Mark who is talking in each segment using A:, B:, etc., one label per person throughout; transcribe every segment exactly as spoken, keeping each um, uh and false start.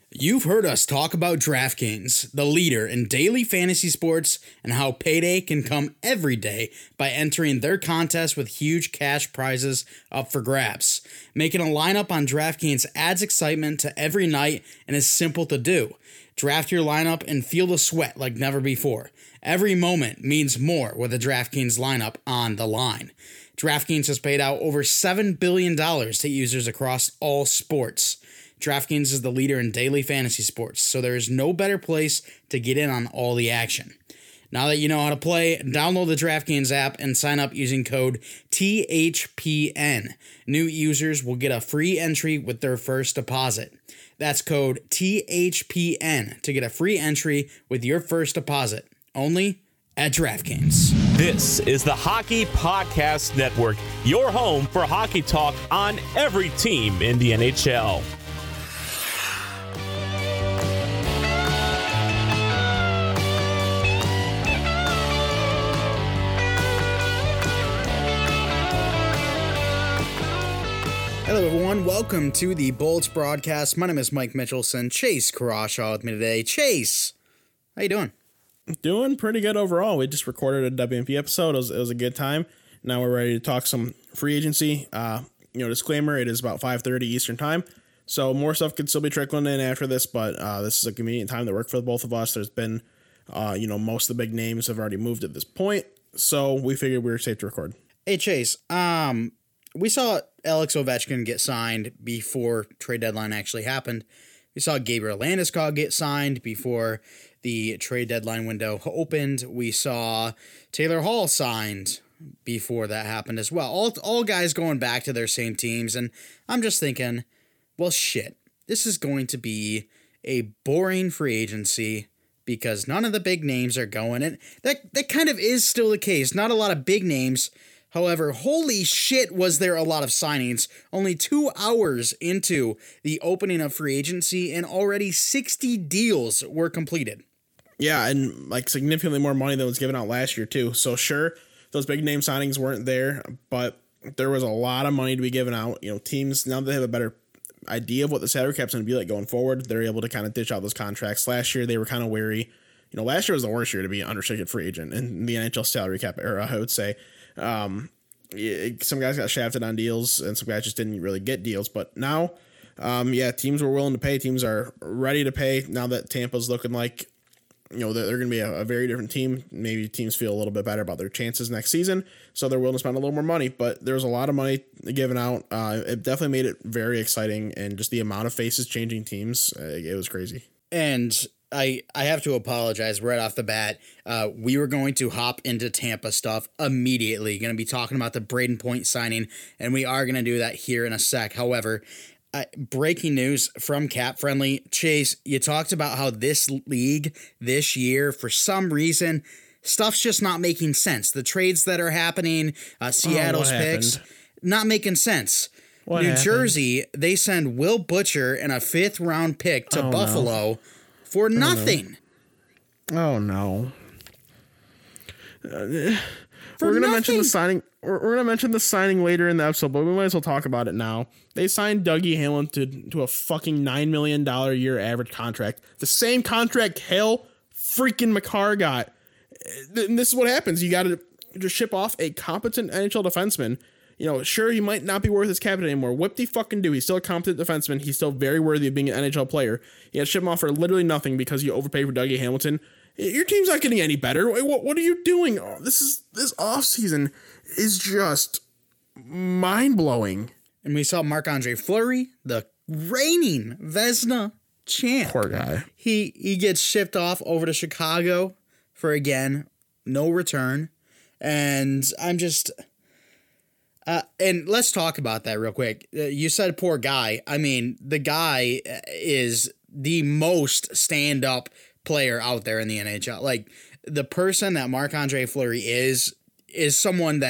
A: You've heard us talk about DraftKings, the leader in daily fantasy sports, and how payday can come every day by entering their contest with huge cash prizes up for grabs. Making a lineup on DraftKings adds excitement to every night and is simple to do. Draft your lineup and feel the sweat like never before. Every moment means more with a DraftKings lineup on the line. DraftKings has paid out over seven billion dollars to users across all sports. DraftKings is the leader in daily fantasy sports, so there is no better place to get in on all the action. Now that you know how to play, download the DraftKings app and sign up using code T H P N. New users will get a free entry with their first deposit. That's code T H P N to get a free entry with your first deposit, only at DraftKings.
B: This is the Hockey Podcast Network, your home for hockey talk on every team in the N H L.
A: Hello, everyone. Welcome to the Bolts broadcast. My name is Mike Mitchelson. Chase Carrashaw with me today. Chase, how you doing?
C: Doing pretty good overall. We just recorded a W M P episode. It was, it was a good time. Now we're ready to talk some free agency. Uh, you know, disclaimer, it is about five thirty Eastern time, so more stuff could still be trickling in after this, but uh, this is a convenient time that worked for both of us. There's been, uh, you know, most of the big names have already moved at this point, so we figured we were safe to record.
A: Hey, Chase, um... we saw Alex Ovechkin get signed before trade deadline actually happened. We saw Gabriel Landeskog get signed before the trade deadline window opened. We saw Taylor Hall signed before that happened as well. All, all guys going back to their same teams. And I'm just thinking, well, shit, this is going to be a boring free agency because none of the big names are going. And that, that kind of is still the case. Not a lot of big names. However, holy shit, was there a lot of signings. Only two hours into the opening of free agency, and already sixty deals were completed.
C: Yeah, and like significantly more money than was given out last year, too. So sure, those big name signings weren't there, but there was a lot of money to be given out. You know, teams, now that they have a better idea of what the salary cap's going to be like going forward, they're able to kind of dish out those contracts. Last year, they were kind of wary. You know, last year was the worst year to be an unrestricted free agent in the N H L salary cap era, I would say. Um, some guys got shafted on deals and some guys just didn't really get deals, but now, um, yeah, teams were willing to pay. Teams are ready to pay now that Tampa's looking like, you know, they're, they're going to be a, a very different team. Maybe teams feel a little bit better about their chances next season, so they're willing to spend a little more money, but there's a lot of money given out. Uh, it definitely made it very exciting, and just the amount of faces changing teams, uh, it was crazy.
A: And I, I have to apologize right off the bat. Uh, we were going to hop into Tampa stuff immediately. Going to be talking about the Braden Point signing, and we are going to do that here in a sec. However, uh, breaking news from Cap Friendly. Chase, you talked about how this league this year, for some reason, stuff's just not making sense. The trades that are happening, uh, Seattle's
C: oh,
A: picks,
C: happened?
A: not making sense.
C: What
A: New
C: happened?
A: Jersey, they send Will Butcher and a fifth round pick to
C: Oh,
A: Buffalo.
C: No.
A: For nothing.
C: Oh no. Uh,
A: For
C: we're gonna
A: nothing.
C: mention the signing. We're, we're gonna mention the signing later in the episode, but we might as well talk about it now. They signed Dougie Hamilton to a fucking nine million dollar a year average contract, the same contract Hale freaking McCarr got. And this is what happens. You got to just ship off a competent N H L defenseman. You know, sure, he might not be worth his cap anymore. What the fucking do? He's still a competent defenseman. He's still very worthy of being an N H L player. You had to ship him off for literally nothing because you overpaid for Dougie Hamilton. Your team's not getting any better. What, what are you doing? Oh, this is this offseason is just mind-blowing.
A: And we saw Marc-Andre Fleury, the reigning Vezina champ.
C: Poor guy.
A: He, he gets shipped off over to Chicago for, again, no return. And I'm just... Uh, and let's talk about that real quick. Uh, you said poor guy. I mean, the guy is the most stand-up player out there in the N H L. Like, the person that Marc-Andre Fleury is, is someone that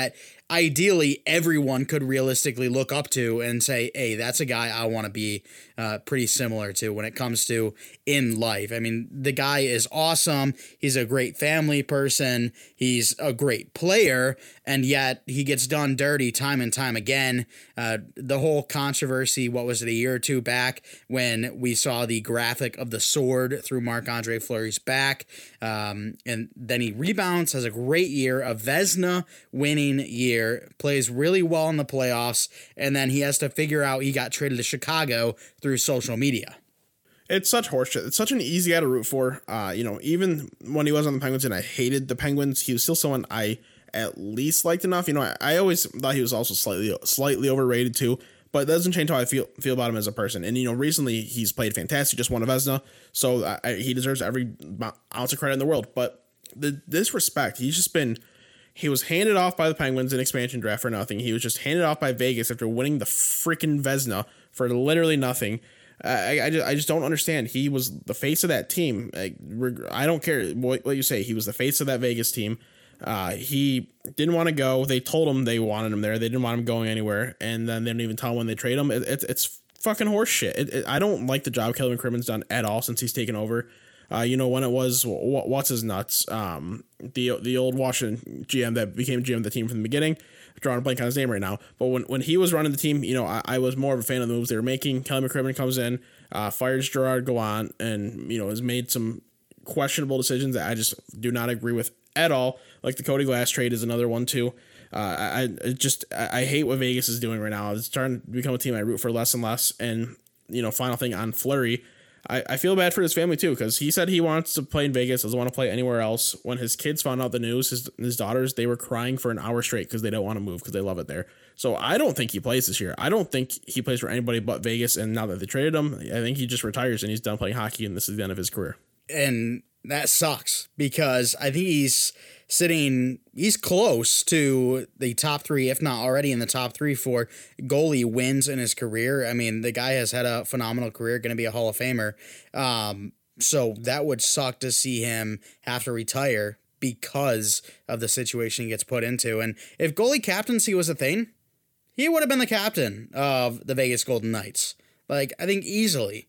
A: ideally everyone could realistically look up to and say, hey, that's a guy I want to be uh, pretty similar to when it comes to in life. I mean, the guy is awesome. He's a great family person. He's a great player, and yet he gets done dirty time and time again. Uh, the whole controversy, what was it, a year or two back when we saw the graphic of the sword through Marc-Andre Fleury's back, um, and then he rebounds, has a great year, a Vezina winning year, plays really well in the playoffs, and then he has to figure out he got traded to Chicago through social media.
C: It's such horseshit. It's such an easy guy to root for. Uh, you know, even when he was on the Penguins and I hated the Penguins, he was still someone I at least liked enough. You know, I, I always thought he was also slightly slightly overrated too, but it doesn't change how I feel feel about him as a person. And, you know, recently he's played fantastic, just won a Vezina, so I, I, he deserves every ounce of credit in the world. But the disrespect, he's just been... He was handed off by the Penguins in expansion draft for nothing. He was just handed off by Vegas after winning the freaking Vezina for literally nothing. Uh, I, I, just, I just don't understand. He was the face of that team. I, I don't care what, what you say. He was the face of that Vegas team. Uh, he didn't want to go. They told him they wanted him there. They didn't want him going anywhere. And then they didn't even tell him when they trade him. It, it, it's fucking horse shit. It, it, I don't like the job Kelly McCrimmon's done at all since he's taken over. Uh, you know, when it was, what, what's his nuts? Um, the the old Washington G M that became G M of the team from the beginning. I'm drawing a blank on his name right now. But when, when he was running the team, you know, I, I was more of a fan of the moves they were making. Kelly McCrimmon comes in, uh, fires Gerard Gallant, and, you know, has made some questionable decisions that I just do not agree with at all. Like the Cody Glass trade is another one, too. Uh, I, I just, I, I hate what Vegas is doing right now. It's starting to become a team I root for less and less. And, you know, final thing on Fleury, I, I feel bad for his family, too, because he said he wants to play in Vegas, doesn't want to play anywhere else. When his kids found out the news, his, his daughters, they were crying for an hour straight because they don't want to move because they love it there. So I don't think he plays this year. I don't think he plays for anybody but Vegas. And now that they traded him, I think he just retires and he's done playing hockey, and this is the end of his career.
A: And that sucks because I think he's sitting, he's close to the top three, if not already in the top three for goalie wins in his career. I mean, the guy has had a phenomenal career, going to be a Hall of Famer. Um, so that would suck to see him have to retire because of the situation he gets put into. And if goalie captaincy was a thing, he would have been the captain of the Vegas Golden Knights. Like, I think easily.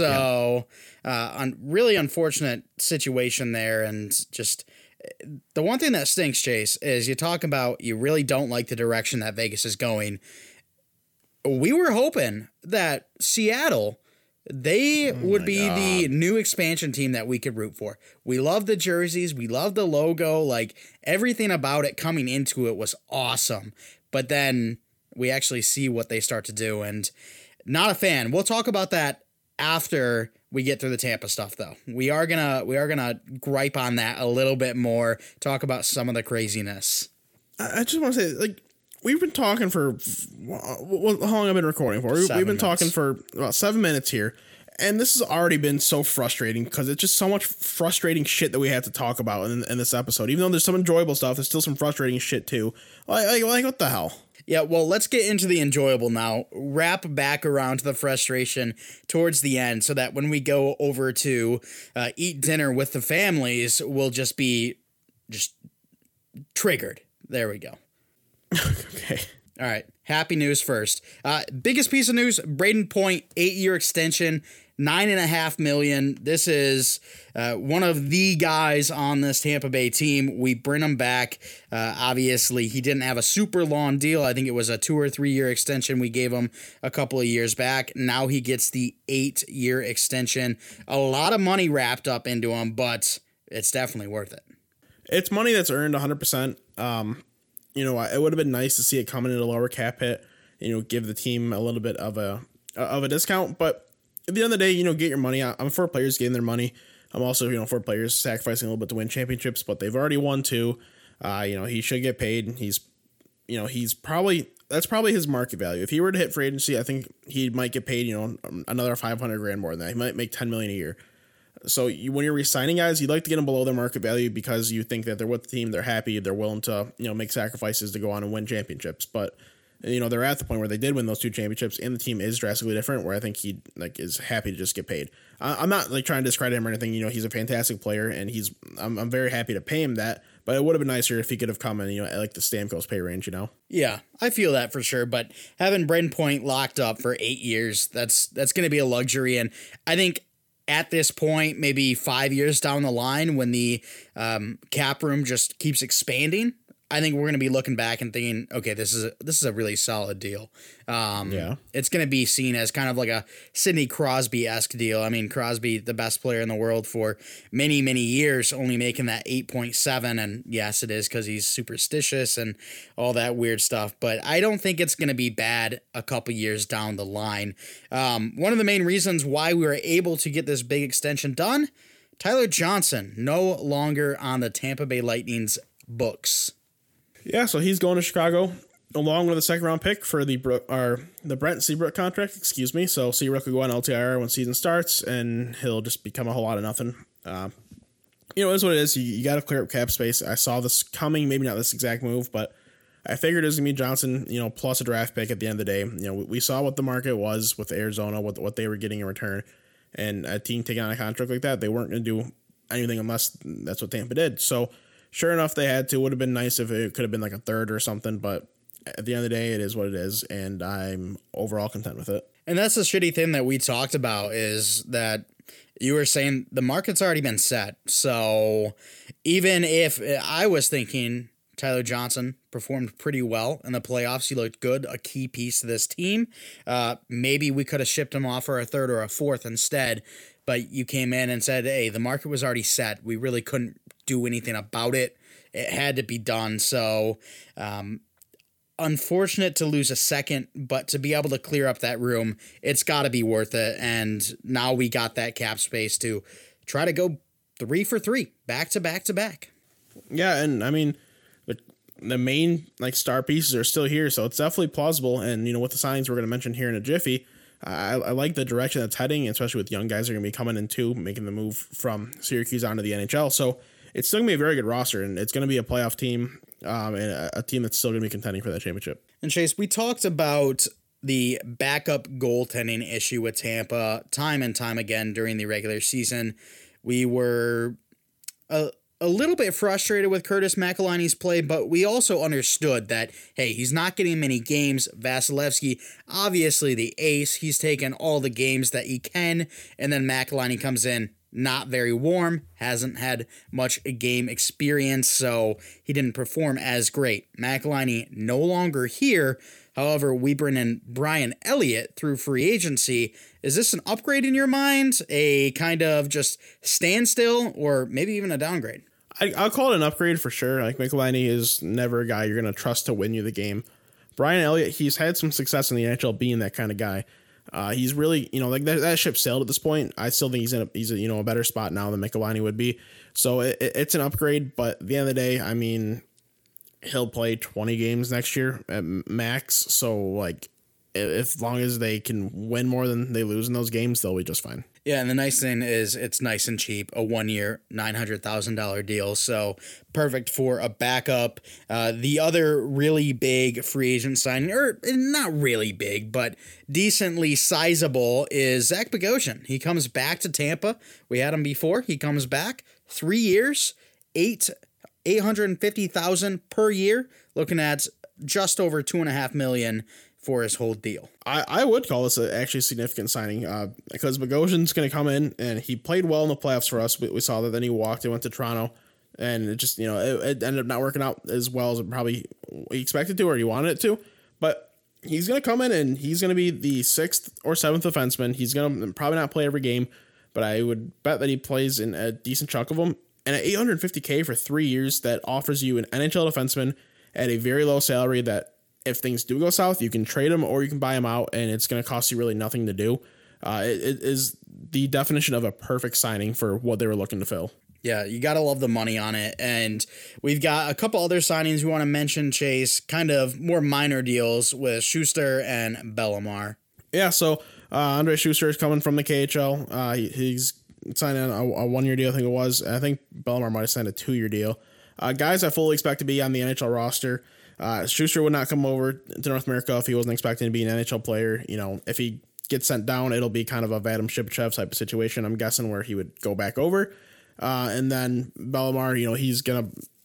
A: So, uh, un- really unfortunate situation there. And just the one thing that stinks, Chase, is you talk about you really don't like the direction that Vegas is going. We were hoping that Seattle, they oh would be God. the new expansion team that we could root for. We love the jerseys. We love the logo. Like, everything about it coming into it was awesome. But then we actually see what they start to do, and not a fan. We'll talk about that after we get through the Tampa stuff, though. We are gonna we are gonna gripe on that a little bit more, talk about some of the craziness.
C: I just want to say, like, we've been talking for, how long have I been recording for? Seven we've been minutes. talking for about seven minutes here, and this has already been so frustrating because it's just so much frustrating shit that we have to talk about in, in this episode. Even though there's some enjoyable stuff, there's still some frustrating shit too. Like, like, like what the hell?
A: Yeah, well, let's get into the enjoyable now. Wrap back around to the frustration towards the end so that when we go over to uh, eat dinner with the families, we'll just be just triggered. There we go.
C: Okay.
A: All right. Happy news first. Uh, biggest piece of news, Brayden Point, eight-year extension, nine and a half million. This is uh, one of the guys on this Tampa Bay team. We bring him back. Uh, obviously, he didn't have a super long deal. I think it was a two or three-year extension we gave him a couple of years back. Now he gets the eight-year extension. A lot of money wrapped up into him, but it's definitely worth it.
C: It's money that's earned one hundred percent. Um, you know, it would have been nice to see it coming in a lower cap hit, you know, give the team a little bit of a of a discount. But at the end of the day, you know, get your money out. I'm for players getting their money. I'm also, you know, for players sacrificing a little bit to win championships, but they've already won two. Uh, you know, he should get paid. He's, you know, he's probably, that's probably his market value. If he were to hit free agency, I think he might get paid, you know, another five hundred grand more than that. He might make ten million a year. So you, when you're re-signing guys, you'd like to get them below their market value because you think that they're with the team, they're happy, they're willing to, you know, make sacrifices to go on and win championships. But, you know, they're at the point where they did win those two championships, and the team is drastically different, where I think he like is happy to just get paid. I, I'm not like trying to discredit him or anything. You know, he's a fantastic player, and he's I'm, I'm very happy to pay him that. But it would have been nicer if he could have come in, you know, at like the Stamkos pay range, you know?
A: Yeah, I feel that for sure. But having Brayden Point locked up for eight years, that's that's going to be a luxury. And I think at this point, maybe five years down the line, when the um, cap room just keeps expanding, I think we're going to be looking back and thinking, okay, this is a, this is a really solid deal. Um,
C: yeah,
A: it's going to be seen as kind of like a Sidney Crosby-esque deal. I mean, Crosby, the best player in the world for many, many years, only making that eight point seven. And yes, it is because he's superstitious and all that weird stuff. But I don't think it's going to be bad a couple years down the line. Um, one of the main reasons why we were able to get this big extension done, Tyler Johnson, no longer on the Tampa Bay Lightning's books.
C: Yeah, so he's going to Chicago along with a second round pick for the or the Brent Seabrook contract, excuse me. So Seabrook will go on L T I R when season starts, and he'll just become a whole lot of nothing. Uh, you know, it is what it is. You, you got to clear up cap space. I saw this coming, maybe not this exact move, but I figured it was going to be Johnson, you know, plus a draft pick at the end of the day. You know, we, we saw what the market was with Arizona, what what they were getting in return, and a team taking on a contract like that, they weren't going to do anything unless that's what Tampa did. So sure enough, they had to. Would have been nice if it could have been like a third or something, but at the end of the day, it is what it is, and I'm overall content with it.
A: And that's the shitty thing that we talked about is that you were saying the market's already been set. So even if I was thinking Tyler Johnson performed pretty well in the playoffs, he looked good, a key piece to this team. Uh, maybe we could have shipped him off for a third or a fourth instead, but you came in and said, hey, the market was already set. We really couldn't do anything about it. It had to be done. So, um, unfortunate to lose a second, but to be able to clear up that room, it's got to be worth it. And now we got that cap space to try to go three for three, back to back to back.
C: Yeah, and I mean, the, the main like star pieces are still here, so it's definitely plausible. And you know, with the signings we're going to mention here in a jiffy, I, I like the direction that's heading, especially with young guys that are going to be coming in too, making the move from Syracuse onto the N H L. So it's still going to be a very good roster, and it's going to be a playoff team, um, and a, a team that's still going to be contending for that championship.
A: And Chase, we talked about the backup goaltending issue with Tampa time and time again during the regular season. We were a, a little bit frustrated with Curtis McElhinney's play, but we also understood that, hey, he's not getting many games. Vasilevsky, obviously the ace, he's taken all the games that he can, and then McElhinney comes in, not very warm, hasn't had much game experience, so he didn't perform as great. McElhinney no longer here. However, we bring in Brian Elliott through free agency. Is this an upgrade in your mind, a kind of just standstill, or maybe even a downgrade?
C: I, I'll call it an upgrade for sure. Like, McElhinney is never a guy you're going to trust to win you the game. Brian Elliott, he's had some success in the N H L being that kind of guy. Uh, he's really, you know, like that, that ship sailed at this point. I still think he's in a, he's a, you know, a better spot now than McElhinney would be. So it, it, it's an upgrade, but at the end of the day, I mean, he'll play twenty games next year at max. So like, if, as long as they can win more than they lose in those games, they'll be just fine.
A: Yeah, and the nice thing is it's nice and cheap, a one-year, nine hundred thousand dollars deal, so perfect for a backup. Uh, the other really big free agent signing, or not really big, but decently sizable, is Zach Bogosian. He comes back to Tampa. We had him before. He comes back, three years, eight eight hundred fifty thousand dollars per year, looking at just over two and a half million dollars for his whole deal.
C: I, I would call this a actually significant signing uh, because Bogosian's going to come in, and he played well in the playoffs for us. We, we saw that. Then he walked and went to Toronto, and it just, you know, it, it ended up not working out as well as it probably he expected to or he wanted it to. But he's going to come in, and he's going to be the sixth or seventh defenseman. He's going to probably not play every game, but I would bet that he plays in a decent chunk of them. And at eight hundred fifty thousand for three years, that offers you an N H L defenseman at a very low salary that, if things do go south, you can trade him or you can buy him out, and it's going to cost you really nothing to do. Uh, it, it is the definition of a perfect signing for what they were looking to fill.
A: Yeah, you got to love the money on it. And we've got a couple other signings we want to mention, Chase, kind of more minor deals with Schuster and Bellemare.
C: Yeah, so uh, Andre Schuster is coming from the K H L. Uh, he, he's signing a, a one-year deal, I think it was. I think Bellemare might have signed a two-year deal. Uh, guys I fully expect to be on the N H L roster. Uh, Schuster would not come over to North America if he wasn't expecting to be an N H L player. You know, if he gets sent down, it'll be kind of a Vadim Shipchev type of situation, I'm guessing, where he would go back over. Uh, and then Bellemare, you know, he's going to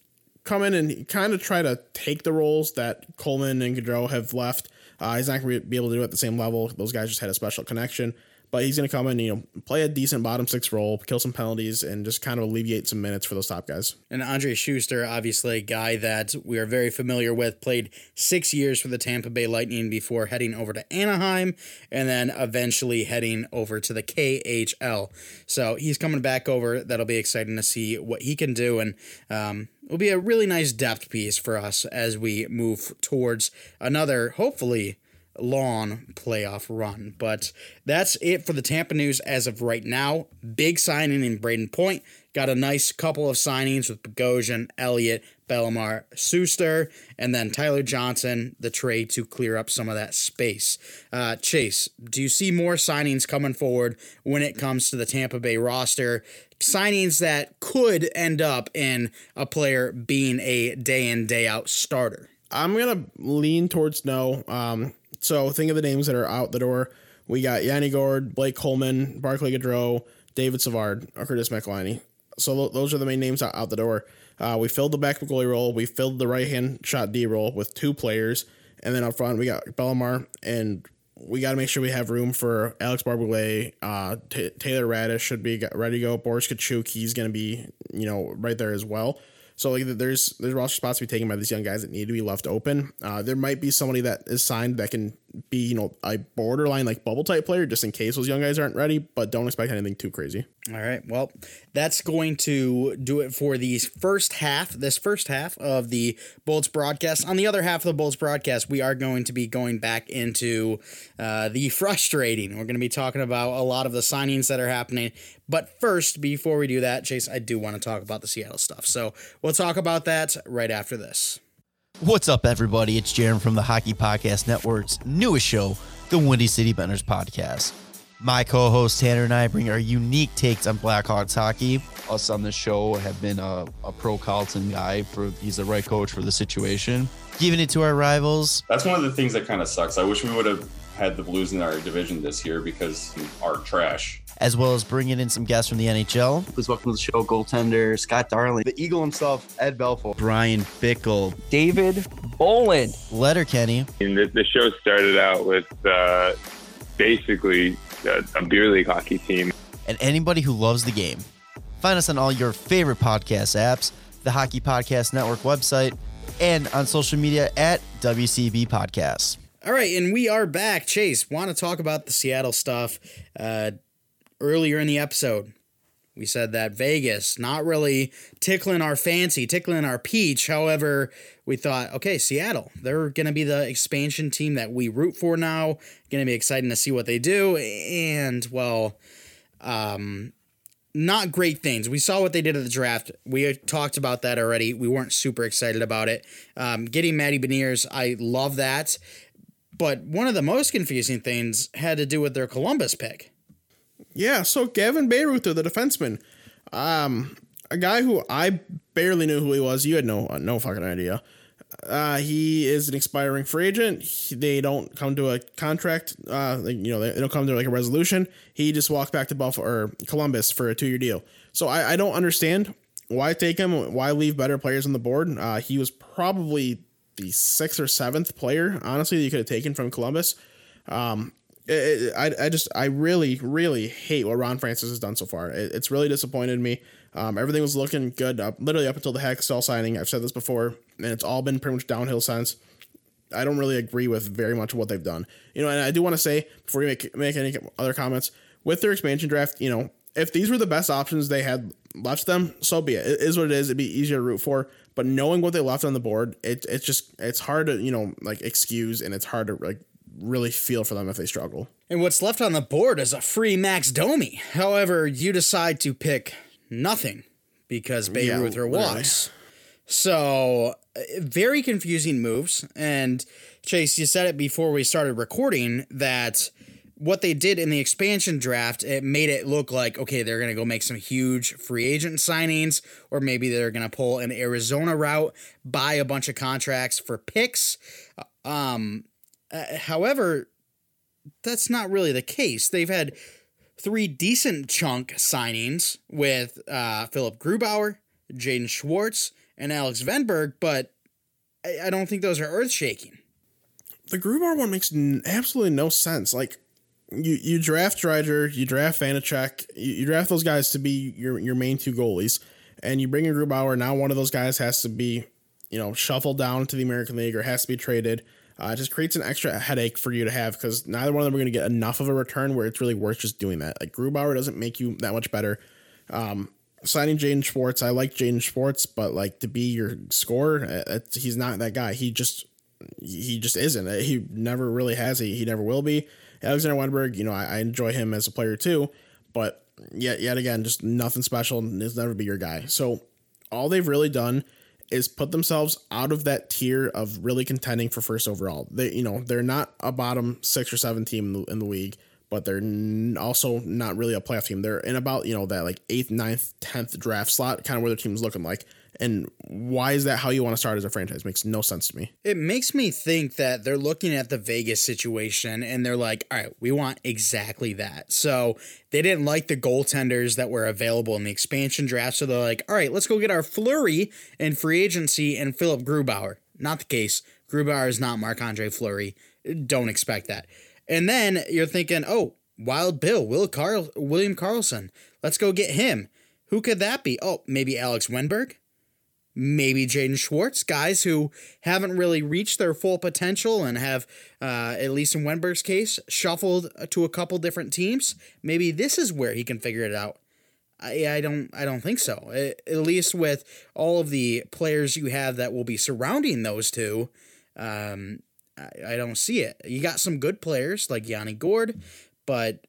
C: come in and kind of try to take the roles that Coleman and Gaudreau have left. Uh, he's not going to be able to do it at the same level. Those guys just had a special connection. But he's going to come in, you know, play a decent bottom six role, kill some penalties, and just kind of alleviate some minutes for those top guys.
A: And Andre Schuster, obviously a guy that we are very familiar with, played six years for the Tampa Bay Lightning before heading over to Anaheim and then eventually heading over to the K H L. So he's coming back over. That'll be exciting to see what he can do. And um, it'll be a really nice depth piece for us as we move towards another, hopefully, long playoff run. But that's it for the Tampa news as of right now. Big signing in Braden Point. Got a nice couple of signings with Bogosian, Elliott, Bellemare, Schuster, and then Tyler Johnson, the trade to clear up some of that space. Uh, Chase, do you see more signings coming forward when it comes to the Tampa Bay roster? Signings that could end up in a player being a day in, day out starter?
C: I'm going to lean towards no. Um, So think of the names that are out the door. We got Yanni Gourde, Blake Coleman, Barclay Gaudreau, David Savard, Curtis McElhinney. So th- those are the main names out, out the door. Uh, we filled the backup goalie role. We filled the right-hand shot D role with two players. And then up front, we got Bellemare. And we got to make sure we have room for Alex Barberouet. Uh, T- Taylor Radish should be ready to go. Boris Kachuk, he's going to be, you know, right there as well. So like there's there's roster spots to be taken by these young guys that need to be left open. Uh, there might be somebody that is signed that can be, you know, a borderline like bubble type player just in case those young guys aren't ready, but don't expect anything too crazy.
A: All right. Well, that's going to do it for these first half, this first half of the Bolts broadcast. On the other half of the Bolts broadcast, we are going to be going back into uh, the frustrating. We're going to be talking about a lot of the signings that are happening. But first, before we do that, Chase, I do want to talk about the Seattle stuff. So we'll talk about that right after this.
D: What's up, everybody? It's Jaron from the Hockey Podcast Network's newest show, the Windy City Benders Podcast. My co-host Tanner and I bring our unique takes on Blackhawks hockey.
E: Us on this show have been a, a pro Carlton guy. For he's the right coach for the situation.
D: Giving it to our rivals.
F: That's one of the things that kind of sucks. I wish we would have had the Blues in our division this year because our trash.
D: As well as bringing in some guests from the N H L.
G: Please welcome to the show, goaltender Scott Darling, the Eagle himself, Ed Belfour,
D: Brian Bickle,
H: David Boland,
D: Letterkenny.
I: And the, the show started out with uh, basically a, a beer league hockey team.
D: And anybody who loves the game. Find us on all your favorite podcast apps, the Hockey Podcast Network website, and on social media at W C B Podcasts.
A: All right, and we are back. Chase, want to talk about the Seattle stuff. Uh, earlier in the episode, we said that Vegas, not really tickling our fancy, tickling our peach. However, we thought, okay, Seattle, they're going to be the expansion team that we root for now. Going to be exciting to see what they do. And, well, um, not great things. We saw what they did at the draft. We talked about that already. We weren't super excited about it. Um, getting Matty Beniers, I love that. But one of the most confusing things had to do with their Columbus pick.
C: Yeah, so Gavin Bayreuther, the defenseman, um, a guy who I barely knew who he was. You had no no fucking idea. Uh, he is an expiring free agent. He, they don't come to a contract. Uh, like, you know, they, they don't come to like a resolution. He just walked back to Buffalo or Columbus for a two year deal. So I, I don't understand why take him. Why leave better players on the board? Uh, he was probably the sixth or seventh player, honestly, that you could have taken from Columbus. Um, It, it, I I just I really really hate what Ron Francis has done so far. It, it's really disappointed me. Um, everything was looking good up literally up until the Hextall signing. I've said this before, and it's all been pretty much downhill since. I don't really agree with very much of what they've done. You know, and I do want to say before you make make any other comments with their expansion draft, you know, if these were the best options they had left them, so be it. It is what it is. It'd be easier to root for. But knowing what they left on the board, it it's just it's hard to you know like excuse, and it's hard to like really feel for them if they struggle.
A: And what's left on the board is a free Max Domi. However, you decide to pick nothing because Bayreuther yeah, walks. So, very confusing moves. And Chase, you said it before we started recording that what they did in the expansion draft, it made it look like, okay, they're going to go make some huge free agent signings, or maybe they're going to pull an Arizona route, buy a bunch of contracts for picks. Um, uh, however, that's not really the case. They've had three decent chunk signings with uh, Philip Grubauer, Jaden Schwartz, and Alex Venberg, but I, I don't think those are earth-shaking.
C: The Grubauer one makes n- absolutely no sense. Like, you, you draft Dreiser, you draft Vanacek, you, you draft those guys to be your, your main two goalies, and you bring in Grubauer. Now one of those guys has to be, you know, shuffled down to the American League or has to be traded. Uh, it just creates an extra headache for you to have because neither one of them are going to get enough of a return where it's really worth just doing that. Like, Grubauer doesn't make you that much better. Um, signing Jaden Schwartz, I like Jaden Schwartz, but like to be your scorer, uh, he's not that guy. He just he just isn't. He never really has. He he never will be. Alexander Wennberg, you know, I, I enjoy him as a player too, but yet yet again, just nothing special. He'll never be your guy. So all they've really done is put themselves out of that tier of really contending for first overall. They, you know, they're not a bottom six or seven team in the, in the league, but they're n- also not really a playoff team. They're in about, you know, that like eighth, ninth, tenth draft slot, kind of where their team's looking like. And why is that how you want to start as a franchise? Makes no sense to me.
A: It makes me think that they're looking at the Vegas situation and they're like, all right, we want exactly that. So they didn't like the goaltenders that were available in the expansion draft. So they're like, all right, let's go get our Fleury in free agency and Philip Grubauer. Not the case. Grubauer is not Marc-Andre Fleury. Don't expect that. And then you're thinking, oh, Wild Bill, Will Carl, William Karlsson. Let's go get him. Who could that be? Oh, maybe Alex Wennberg? Maybe Jaden Schwartz, guys who haven't really reached their full potential and have, uh, at least in Wenberg's case, shuffled to a couple different teams. Maybe this is where he can figure it out. I, I don't I don't think so. At least with all of the players you have that will be surrounding those two, um, I, I don't see it. You got some good players like Yanni Gourde, but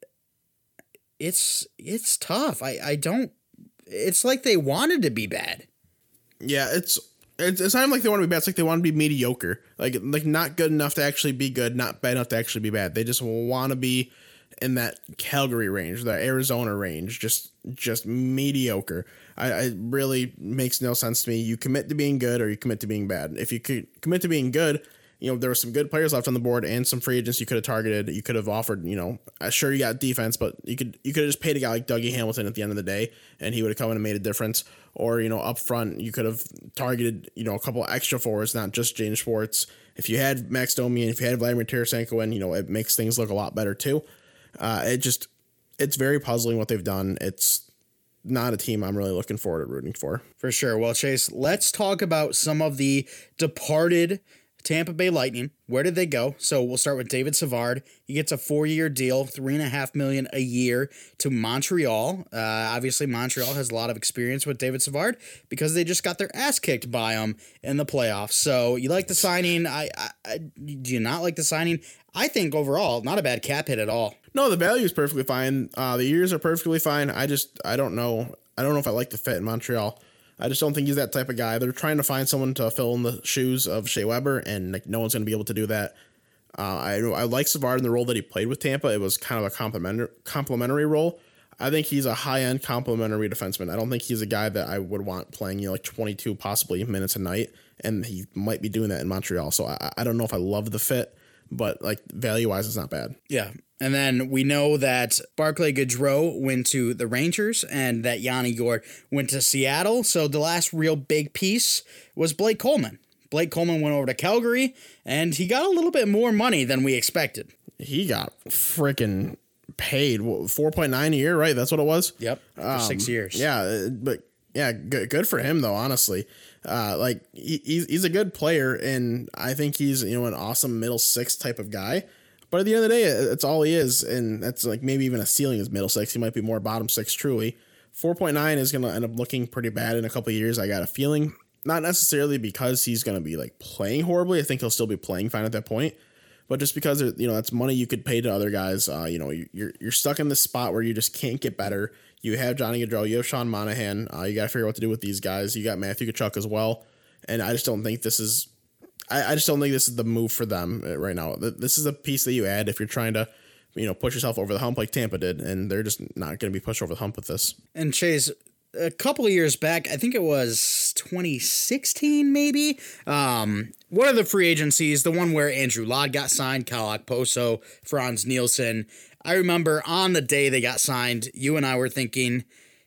A: it's it's tough. I, I don't. It's like they wanted to be bad.
C: Yeah, it's it's it's not like they want to be bad. It's like they want to be mediocre, like like not good enough to actually be good, not bad enough to actually be bad. They just want to be in that Calgary range, the Arizona range, just just mediocre. I, I really makes no sense to me. You commit to being good or you commit to being bad. If you could commit to being good, you know, there were some good players left on the board and some free agents you could have targeted. You could have offered, you know, sure you got defense, but you could you could have just paid a guy like Dougie Hamilton at the end of the day, and he would have come in and made a difference. Or, you know, up front, you could have targeted, you know, a couple extra forwards, not just Jaden Schwartz. If you had Max Domi and if you had Vladimir Tarasenko in, you know, it makes things look a lot better too. Uh, it just, it's very puzzling what they've done. It's not a team I'm really looking forward to rooting for.
A: For sure. Well, Chase, let's talk about some of the departed Tampa Bay Lightning. Where did they go? So we'll start with David Savard. He gets a four-year deal, three and a half million a year to Montreal. Uh, obviously, Montreal has a lot of experience with David Savard because they just got their ass kicked by him in the playoffs. So you like the signing? I, I, I do you not like the signing? I think overall, not a bad cap hit at all.
C: No, the value is perfectly fine. Uh, the years are perfectly fine. I just, I don't know. I don't know if I like the fit in Montreal. I just don't think he's that type of guy. They're trying to find someone to fill in the shoes of Shea Weber, and like no one's going to be able to do that. Uh, I I like Savard in the role that he played with Tampa. It was kind of a complementary complementary role. I think he's a high end complementary defenseman. I don't think he's a guy that I would want playing, you know, like twenty-two possibly minutes a night, and he might be doing that in Montreal. So I, I don't know if I love the fit, but like value wise, it's not bad.
A: Yeah. And then we know that Barclay Goodrow went to the Rangers and that Yanni Gourde went to Seattle. So the last real big piece was Blake Coleman. Blake Coleman went over to Calgary, and he got a little bit more money than we expected.
C: He got freaking paid four point nine a year, right? That's what it was?
A: Yep, for um, six years.
C: Yeah, but yeah, good, good for him, though, honestly. Uh, like, he, he's, he's a good player, and I think he's, you know, an awesome middle six type of guy. But at the end of the day, it's all he is, and that's like maybe even a ceiling is middle six. He might be more bottom six, truly. four point nine is going to end up looking pretty bad in a couple of years, I got a feeling. Not necessarily because he's going to be like playing horribly. I think he'll still be playing fine at that point. But just because, you know, that's money you could pay to other guys. Uh, you know, you're you're stuck in this spot where you just can't get better. You have Johnny Gaudreau, you have Sean Monahan. Uh, you got to figure out what to do with these guys. You got Matthew Tkachuk as well. And I just don't think this is... I, I just don't think this is the move for them right now. This is a piece that you add if you're trying to, you know, push yourself over the hump like Tampa did, and they're just not going to be pushed over the hump with this.
A: And Chase, a couple of years back, I think it was twenty sixteen maybe, um, one of the free agencies, the one where Andrew Ladd got signed, Kyle Okposo, Franz Nielsen. I remember on the day they got signed, you and I were thinking,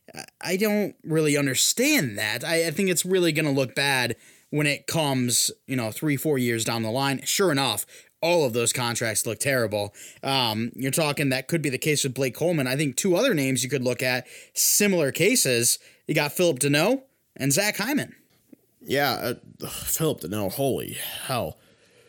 A: I don't really understand that. I, I think it's really going to look bad when it comes, you know, three, four years down the line. Sure enough, all of those contracts look terrible. Um, you're talking that could be the case with Blake Coleman. I think two other names you could look at, similar cases. You got Philip Deneau and Zach Hyman.
C: Yeah, uh, Philip Deneau, holy hell.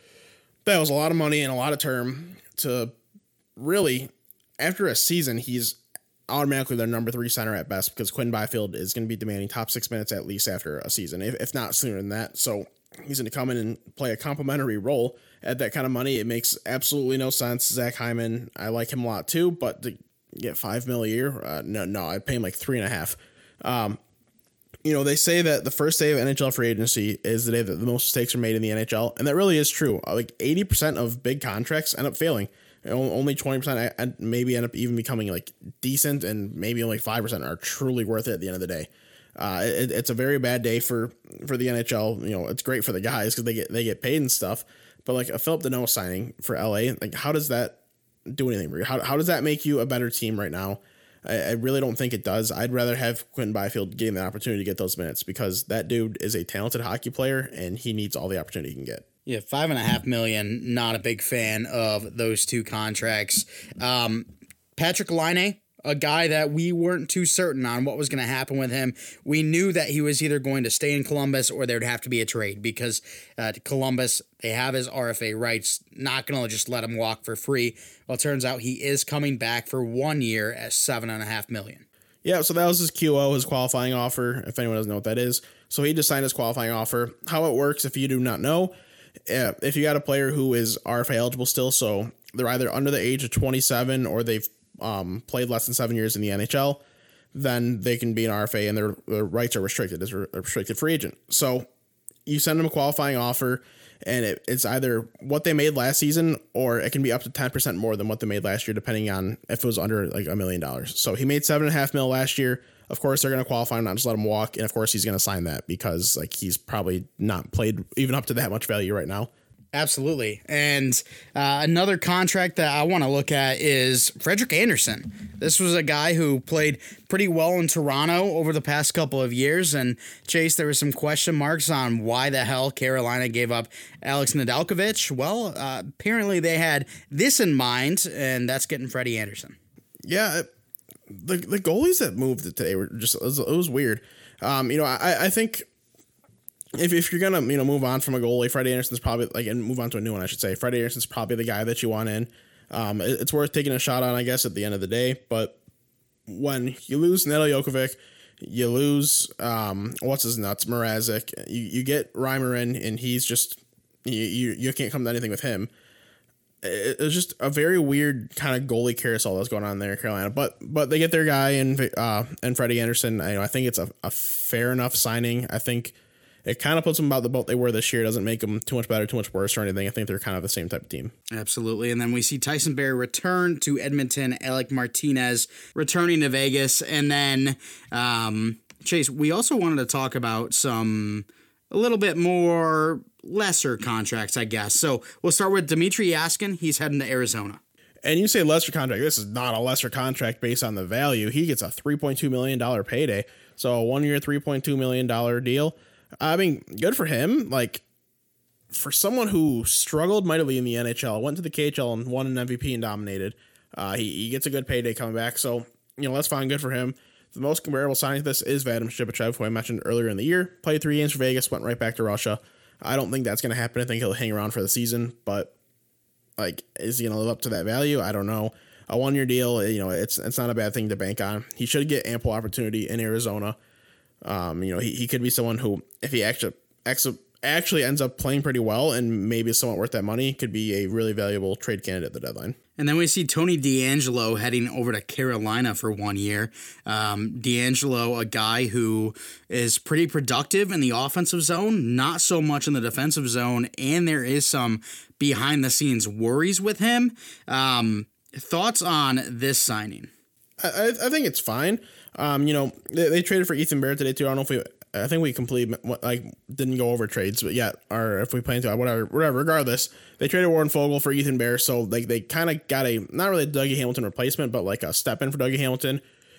C: That was a lot of money and a lot of term to really, after a season, he's automatically their number three center at best because Quinn Byfield is going to be demanding top six minutes at least after a season, if, if not sooner than that. So he's going to come in and play a complimentary role at that kind of money. It makes absolutely no sense. Zach Hyman, I like him a lot too, but to get five mil a year, uh, no, no, I'd pay him like three and a half. Um, you know, they say that the first day of N H L free agency is the day that the most mistakes are made in the N H L, and that really is true. Like eighty percent of big contracts end up failing. Only twenty percent maybe end up even becoming like decent, and maybe only five percent are truly worth it at the end of the day. Uh, it, it's a very bad day for, for the N H L. You know, it's great for the guys because they get they get paid and stuff. But like a Philip Deneau signing for L A, like how does that do anything for you? How how does that make you a better team right now? I, I really don't think it does. I'd rather have Quinn Byfield getting the opportunity to get those minutes because that dude is a talented hockey player and he needs all the opportunity he can get.
A: Yeah, five and a half million. Not a big fan of those two contracts. Um, Patrick Laine, a guy that we weren't too certain on what was going to happen with him. We knew that he was either going to stay in Columbus or there'd have to be a trade because uh, Columbus, they have his R F A rights, not going to just let him walk for free. Well, it turns out he is coming back for one year at seven and a half million.
C: Yeah, so that was his Q O, his qualifying offer, if anyone doesn't know what that is. So he just signed his qualifying offer. How it works, if you do not know, uh, if you got a player who is R F A eligible still, so they're either under the age of twenty-seven or they've um, played less than seven years in the N H L, then they can be an R F A and their, their rights are restricted as a restricted free agent. So you send them a qualifying offer, and it, it's either what they made last season or it can be up to ten percent more than what they made last year, depending on if it was under like a million dollars. So he made seven and a half mil last year. Of course, they're going to qualify him, not just let him walk. And of course, he's going to sign that because like he's probably not played even up to that much value right now.
A: Absolutely. And uh, another contract that I want to look at is Frederik Andersen. This was a guy who played pretty well in Toronto over the past couple of years. And Chase, there were some question marks on why the hell Carolina gave up Alex Nedeljkovic. Well, uh, apparently they had this in mind, and that's getting Freddie Andersen.
C: Yeah, the the goalies that moved today were just, it was, it was weird. Um, you know, I, I think If if you're gonna you know move on from a goalie, Freddie Andersen's probably like and move on to a new one, I should say. Freddie Andersen's probably the guy that you want in. Um, it, it's worth taking a shot on, I guess, at the end of the day. But when you lose Nedeljkovic, you lose um, what's his nuts, Mrazek. You you get Reimer in, and he's just you you, you can't come to anything with him. It, it was just a very weird kind of goalie carousel that's going on there in Carolina. But but they get their guy in uh, and Freddie Andersen. I know I think it's a, a fair enough signing. I think. It kind of puts them about the boat they were this year. It doesn't make them too much better, too much worse or anything. I think they're kind of the same type of team.
A: Absolutely. And then we see Tyson Barrie return to Edmonton, Alec Martinez returning to Vegas. And then, um, Chase, we also wanted to talk about some a little bit more lesser contracts, I guess. So we'll start with Dmitry Yaskin. He's heading to Arizona.
C: And you say lesser contract. This is not a lesser contract based on the value. He gets a three point two million dollars payday. So a one-year, three point two million dollars deal. I mean, good for him. Like, for someone who struggled mightily in the N H L, went to the K H L and won an M V P and dominated, uh, he, he gets a good payday coming back. So, you know, that's fine. Good for him. The most comparable signing to this is Vadim Shipachev, who I mentioned earlier in the year. Played three games for Vegas, went right back to Russia. I don't think that's going to happen. I think he'll hang around for the season. But, like, is he going to live up to that value? I don't know. A one-year deal, you know, it's it's not a bad thing to bank on. He should get ample opportunity in Arizona. Um, you know, he, he could be someone who, if he actually actually ends up playing pretty well and maybe is somewhat worth that money, could be a really valuable trade candidate at the deadline.
A: And then we see Tony DeAngelo heading over to Carolina for one year. Um, DeAngelo, a guy who is pretty productive in the offensive zone, not so much in the defensive zone, and there is some behind-the-scenes worries with him. Um, thoughts on this signing?
C: I, I think it's fine. Um, you know, they, they traded for Ethan Bear today too. I don't know if we, I think we completely like didn't go over trades, but yet, or if we plan to, whatever, whatever. Regardless, they traded Warren Fogle for Ethan Bear, so like they kind of got a not really a Dougie Hamilton replacement, but like a step in for Dougie Hamilton.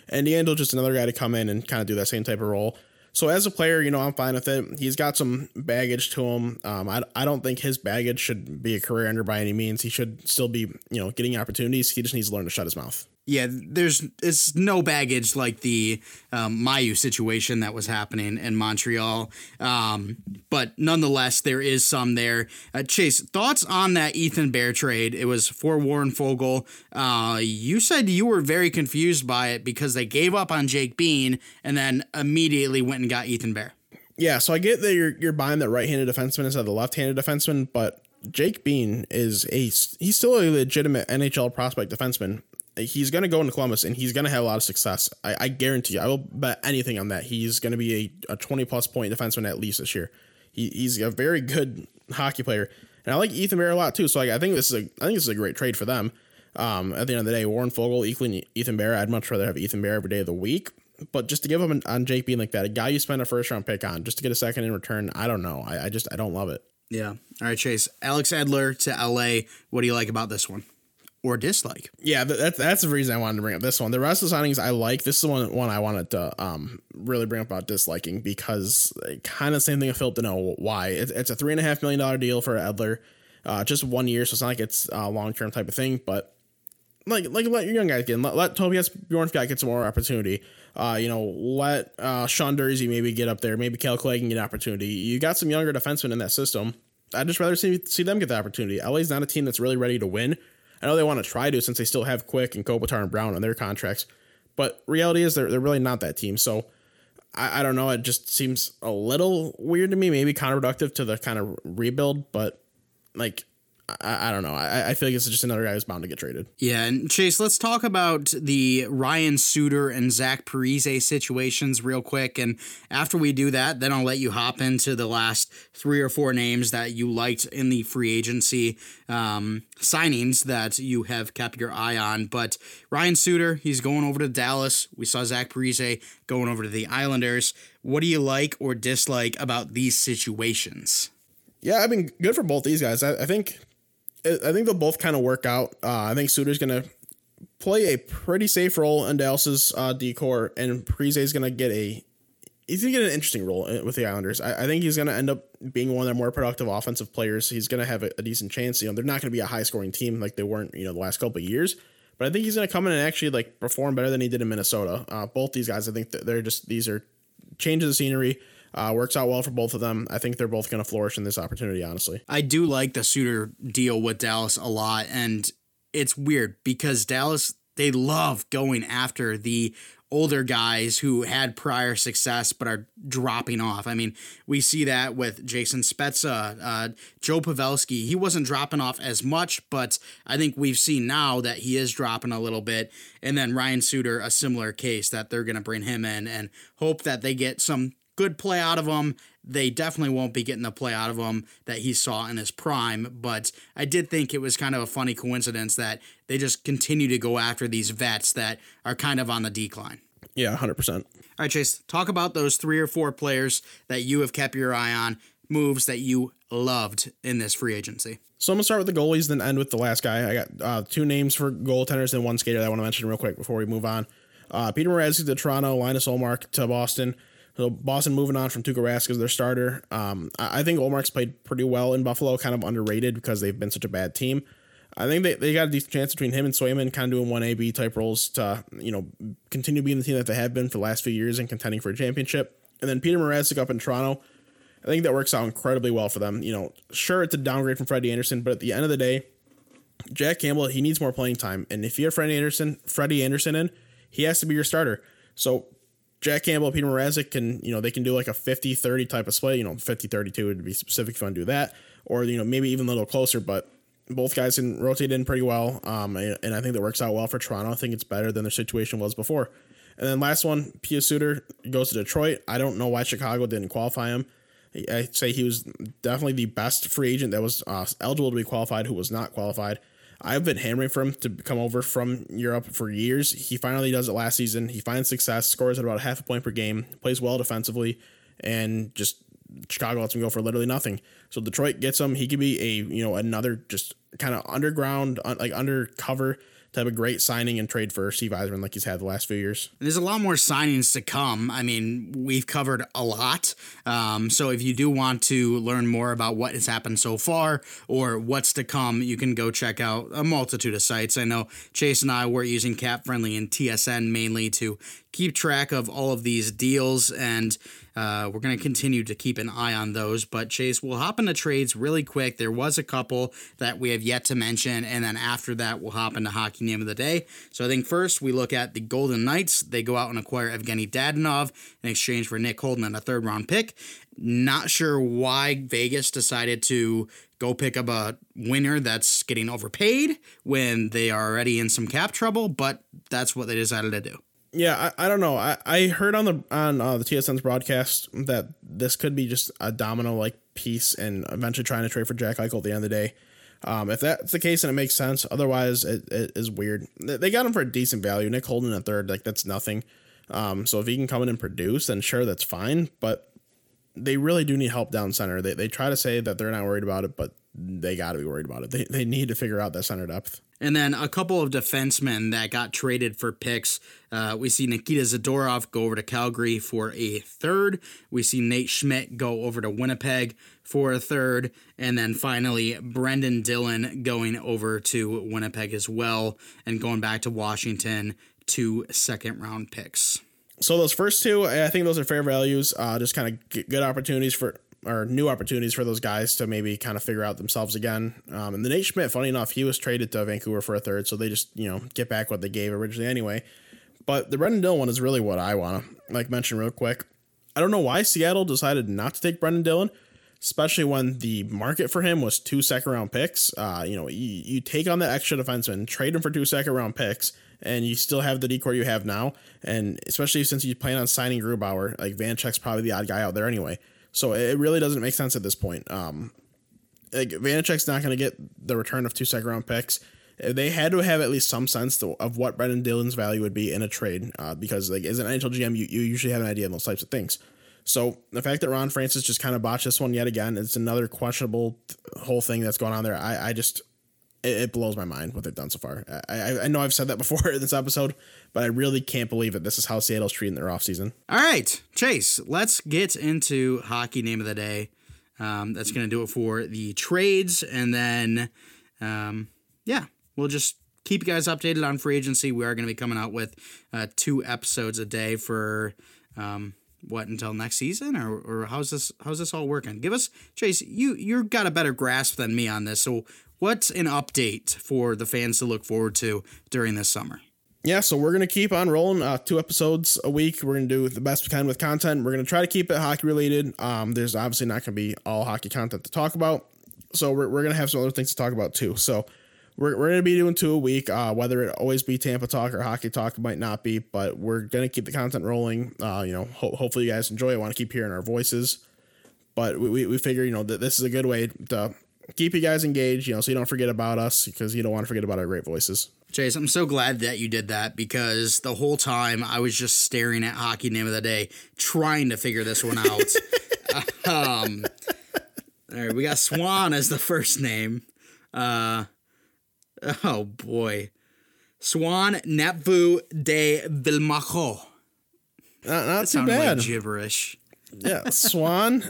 C: And DeAngelo's just another guy to come in and kind of do that same type of role. So as a player, you know, I'm fine with it. He's got some baggage to him. Um, I, I don't think his baggage should be a career ender by any means. He should still be, you know, getting opportunities. He just needs to learn to shut his mouth.
A: Yeah, there's it's no baggage like the um, Mayu situation that was happening in Montreal. Um, but nonetheless, there is some there. Uh, Chase, thoughts on that Ethan Bear trade? It was for Warren Foegele. Uh, you said you were very confused by it because they gave up on Jake Bean and then immediately went and got Ethan Bear.
C: Yeah, so I get that you're you're buying the right-handed defenseman instead of the left-handed defenseman, but Jake Bean is a he's still a legitimate N H L prospect defenseman. He's going to go into Columbus and he's going to have a lot of success. I, I guarantee you. I will bet anything on that. He's going to be a, a twenty plus point defenseman at least this year. He, he's a very good hockey player, and I like Ethan Bear a lot too. So like, I think this is a I think this is a great trade for them. Um, at the end of the day, Warren Foegele equaling Ethan Bear. I'd much rather have Ethan Bear every day of the week. But just to give him an, on Jake Bean like that, a guy you spend a first round pick on just to get a second in return, I don't know. I, I just I don't love it.
A: Yeah. All right, Chase. Alex Edler to L A. What do you like about this one? Or dislike?
C: Yeah, that's that's the reason I wanted to bring up this one. The rest of the signings I like. This is the one one I wanted to um really bring up about disliking because kind of same thing with Philip Deneau. Why? It, it's a three and a half million dollar deal for Edler, uh, just one year, so it's not like it's a long term type of thing. But like like let your young guys get in. Let, let Tobias Bjornfjord get some more opportunity. Uh, you know, let uh, Sean Dursey maybe get up there. Maybe Cal Clay can get an opportunity. You got some younger defensemen in that system. I'd just rather see see them get the opportunity. L A's not a team that's really ready to win. I know they want to try to since they still have Quick and Kopitar and Brown on their contracts, but reality is they're they're really not that team. So I, I don't know. It just seems a little weird to me, maybe counterproductive to the kind of rebuild, but like, I, I don't know. I, I feel like it's just another guy who's bound to get traded.
A: Yeah, and Chase, let's talk about the Ryan Suter and Zach Parise situations real quick. And after we do that, then I'll let you hop into the last three or four names that you liked in the free agency um, signings that you have kept your eye on. But Ryan Suter, he's going over to Dallas. We saw Zach Parise going over to the Islanders. What do you like or dislike about these situations?
C: Yeah, I mean, good for both these guys. I, I think... I think they'll both kind of work out. Uh, I think Suter's going to play a pretty safe role in Dallas's uh, decor, and Parise is going to get a he's going to get an interesting role with the Islanders. I, I think he's going to end up being one of their more productive offensive players. He's going to have a, a decent chance. You know, they're not going to be a high scoring team like they weren't, you know, the last couple of years, but I think he's going to come in and actually like perform better than he did in Minnesota. Uh, both these guys, I think that they're just these are changes of scenery. Uh, works out well for both of them. I think they're both going to flourish in this opportunity, honestly.
A: I do like the Suter deal with Dallas a lot, and it's weird because Dallas, they love going after the older guys who had prior success but are dropping off. I mean, we see that with Jason Spezza, uh, Joe Pavelski. He wasn't dropping off as much, but I think we've seen now that he is dropping a little bit. And then Ryan Suter, a similar case that they're going to bring him in and hope that they get some good play out of him. They definitely won't be getting the play out of him that he saw in his prime, but I did think it was kind of a funny coincidence that they just continue to go after these vets that are kind of on the decline.
C: Yeah, one hundred percent.
A: All right, Chase, talk about those three or four players that you have kept your eye on, moves that you loved in this free agency.
C: So I'm going to start with the goalies, then end with the last guy. I got uh, two names for goaltenders and one skater that I want to mention real quick before we move on. Uh, Peter Mrazek to Toronto, Linus Ullmark to Boston. So Boston moving on from Tuukka Rask as their starter. Um, I think Ullmark's played pretty well in Buffalo, kind of underrated because they've been such a bad team. I think they, they got a decent chance between him and Swayman, kind of doing one A B type roles to, you know, continue being the team that they have been for the last few years and contending for a championship. And then Peter Mrazek up in Toronto. I think that works out incredibly well for them. You know, sure, it's a downgrade from Freddie Anderson, but at the end of the day, Jack Campbell, he needs more playing time. And if you have Freddie Anderson, Freddie Anderson in, he has to be your starter. So Jack Campbell, Peter Mrazek can, you know, they can do like a fifty thirty type of split, you know, fifty thirty-two to be specific if you want to do that, or, you know, maybe even a little closer, but both guys can rotate in pretty well. Um, and I think that works out well for Toronto. I think it's better than their situation was before. And then last one, Pius Suter goes to Detroit. I don't know why Chicago didn't qualify him. I'd say he was definitely the best free agent that was uh, eligible to be qualified, who was not qualified. I've been hammering for him to come over from Europe for years. He finally does it last season. He finds success, scores at about half a point per game, plays well defensively, and just Chicago lets him go for literally nothing. So Detroit gets him. He could be a, you know, another just kind of underground, like undercover type of great signing and trade for Steve Yzerman like he's had the last few years.
A: And there's a lot more signings to come. I mean, we've covered a lot. Um, so if you do want to learn more about what has happened so far or what's to come, you can go check out a multitude of sites. I know Chase and I were using Cap Friendly and T S N mainly to keep track of all of these deals, and uh, we're going to continue to keep an eye on those. But Chase, we'll hop into trades really quick. There was a couple that we have yet to mention, and then after that, we'll hop into hockey name of the day. So I think first we look at the Golden Knights. They go out and acquire Evgeny Dadonov in exchange for Nick Holden and a third round pick. Not sure why Vegas decided to go pick up a winner that's getting overpaid when they are already in some cap trouble, but that's what they decided to do.
C: Yeah, I, I don't know. I, I heard on the on uh, the T S N's broadcast that this could be just a domino like piece and eventually trying to trade for Jack Eichel at the end of the day. Um, if that's the case, then it makes sense. Otherwise, it, it is weird. They got him for a decent value. Nick Holden a third, like that's nothing. Um, so if he can come in and produce, then sure, that's fine. But they really do need help down center. They they try to say that they're not worried about it, but they got to be worried about it. They they need to figure out that center depth.
A: And then a couple of defensemen that got traded for picks. Uh, we see Nikita Zadorov go over to Calgary for a third. We see Nate Schmidt go over to Winnipeg for a third. And then finally, Brendan Dillon going over to Winnipeg as well and going back to Washington, two second round picks.
C: So those first two, I think those are fair values. Uh, just kind of good opportunities for or new opportunities for those guys to maybe kind of figure out themselves again. Um, and the Nate Schmidt, funny enough, he was traded to Vancouver for a third, so they just, you know, get back what they gave originally anyway. But the Brendan Dillon one is really what I want to like mention real quick. I don't know why Seattle decided not to take Brendan Dillon, especially when the market for him was two second round picks. Uh, you know, you, you take on that extra defenseman, trade him for two second round picks, and you still have the decor you have now. And especially since you plan on signing Grubauer, like Vanecek's probably the odd guy out there anyway. So it really doesn't make sense at this point. Um, like Vanecek's not going to get the return of two second round picks. They had to have at least some sense to, of what Brendan Dillon's value would be in a trade, uh, because like as an N H L G M, you, you usually have an idea of those types of things. So the fact that Ron Francis just kind of botched this one yet again, it's another questionable whole thing that's going on there. I, I just, it, it blows my mind what they've done so far. I, I know I've said that before in this episode, but I really can't believe it. This is how Seattle's treating their offseason.
A: All right, Chase, let's get into hockey name of the day. Um, that's going to do it for the trades. And then, um, yeah, we'll just keep you guys updated on free agency. We are going to be coming out with uh, two episodes a day for, um, what, until next season, or, or how's this, how's this all working? Give us, Chase, you, you've got a better grasp than me on this. So what's an update for the fans to look forward to during this summer?
C: Yeah, so we're going to keep on rolling uh, two episodes a week. We're going to do the best we can with content. We're going to try to keep it hockey related. Um, there's obviously not going to be all hockey content to talk about. So we're, we're going to have some other things to talk about too. So we're, we're going to be doing two a week, uh, whether it always be Tampa talk or hockey talk, it might not be, but we're going to keep the content rolling. Uh, you know, ho- hopefully you guys enjoy it. Want to keep hearing our voices, but we, we, we figure, you know, that this is a good way to keep you guys engaged, you know, so you don't forget about us, because you don't want to forget about our great voices.
A: Chase, I'm so glad that you did that, because the whole time I was just staring at hockey name of the day, trying to figure this one out. um, all right, we got Swan as the first name. Uh, oh boy, Swan Nepvu de Villemacho.
C: Not, not too
A: sounded
C: bad.
A: Like gibberish.
C: Yeah, Swan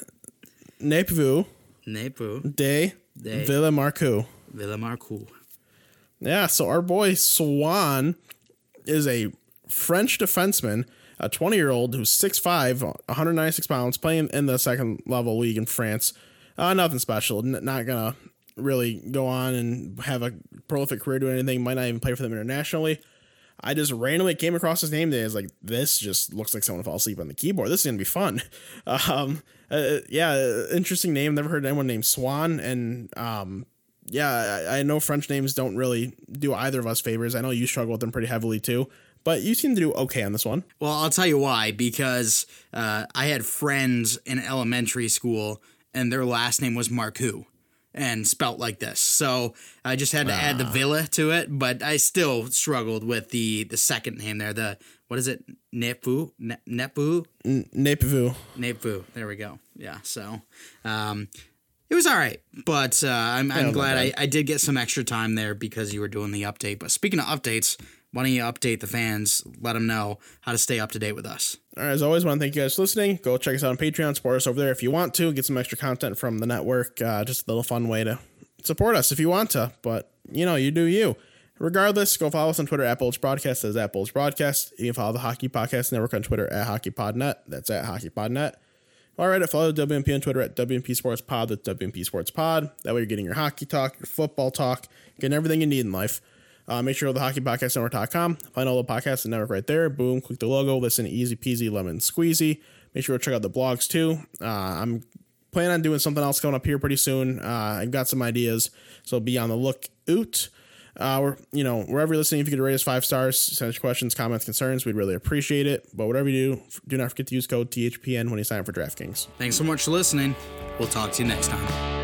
C: Nepvu
A: Nepvu
C: de,
A: de
C: Villemacho.
A: Villemacho.
C: Yeah, so our boy Swan is a French defenseman, a twenty-year-old who's six five, one hundred ninety-six pounds, playing in the second level league in France. Uh, nothing special. N- not going to really go on and have a prolific career doing anything. Might not even play for them internationally. I just randomly came across his name today. I was like, this just looks like someone fell asleep on the keyboard. This is going to be fun. Um, uh, yeah, interesting name. Never heard anyone named Swan. And um, yeah, I, I know French names don't really do either of us favors. I know you struggle with them pretty heavily too, but you seem to do okay on this one.
A: Well, I'll tell you why, because uh, I had friends in elementary school and their last name was Marcoux and spelt like this. So I just had to ah. add the Villa to it, but I still struggled with the, the second name there. The, what is it? Nepvu? Ne- Nepvu?
C: N- Nepvu.
A: Nepvu. There we go. Yeah. So, um, It was all right, but uh, I'm, I'm
C: Yeah,
A: glad
C: not
A: I,
C: bad.
A: I did get some extra time there because you were doing the update. But speaking of updates, why don't you update the fans, let them know how to stay up to date with us.
C: All right, as always, I want to thank you guys for listening. Go check us out on Patreon, support us over there if you want to, get some extra content from the network. Uh, just a little fun way to support us if you want to, but you know, you do you. Regardless, go follow us on Twitter at Bulge Broadcast. That's at Bulge Broadcast. You can follow the Hockey Podcast Network on Twitter at HockeyPodNet. That's at HockeyPodNet. All right, follow the W M P on Twitter at W M P Sports Pod. That's W M P Sports Pod. That way you're getting your hockey talk, your football talk, getting everything you need in life. Uh, make sure to go to the hockey podcast network dot com. Find all the podcasts and network right there. Boom, click the logo. Listen, easy peasy, lemon squeezy. Make sure to check out the blogs too. Uh, I'm planning on doing something else coming up here pretty soon. Uh, I've got some ideas, so be on the lookout. Uh, we're, you know, wherever you're listening, if you could rate us five stars, send us your questions, comments, concerns, we'd really appreciate it. But whatever you do, do not forget to use code T H P N when you sign up for DraftKings.
A: Thanks so much for listening. We'll talk to you next time.